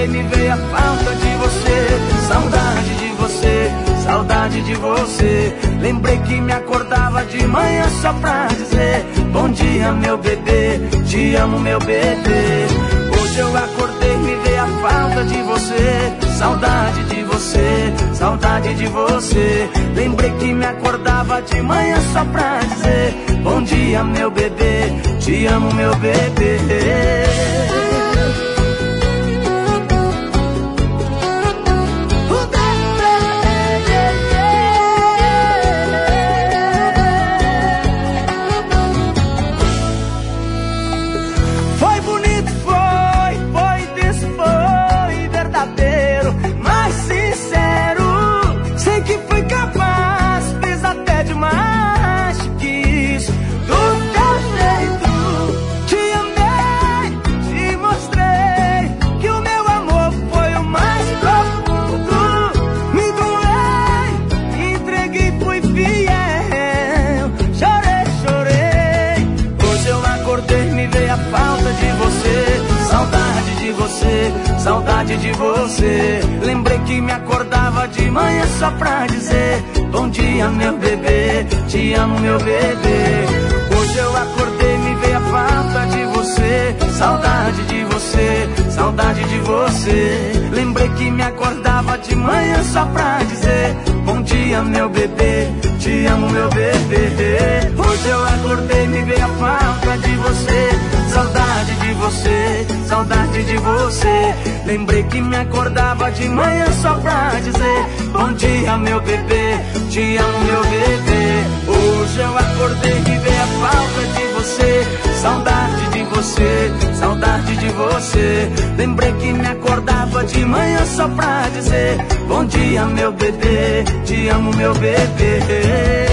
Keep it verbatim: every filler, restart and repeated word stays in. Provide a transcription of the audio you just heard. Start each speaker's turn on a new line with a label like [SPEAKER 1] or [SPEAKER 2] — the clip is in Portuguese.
[SPEAKER 1] acordei me veio a falta de você. Saudade de você, saudade de você. Lembrei que me acordava de manhã só pra dizer bom dia meu bebê, te amo meu bebê. Hoje eu acordei me veio a falta de você. Saudade de você, saudade de você. Lembrei que me acordava de manhã só pra dizer bom dia meu bebê, te amo meu bebê. Saudade de você. Lembrei que me acordava de manhã só pra dizer bom dia meu bebê, te amo meu bebê. Hoje eu acordei me veio a falta de você. Saudade de você, saudade de você. Lembrei que me acordava de manhã só pra dizer bom dia meu bebê, te amo meu bebê. Hoje eu acordei me veio a falta de você. Saudade de você, saudade de você. Lembrei que me acordava de manhã só pra dizer bom dia meu bebê, te amo meu bebê. Hoje eu acordei e veio a falta de você. Saudade de você, saudade de você. Lembrei que me acordava de manhã só pra dizer bom dia meu bebê, te amo meu bebê.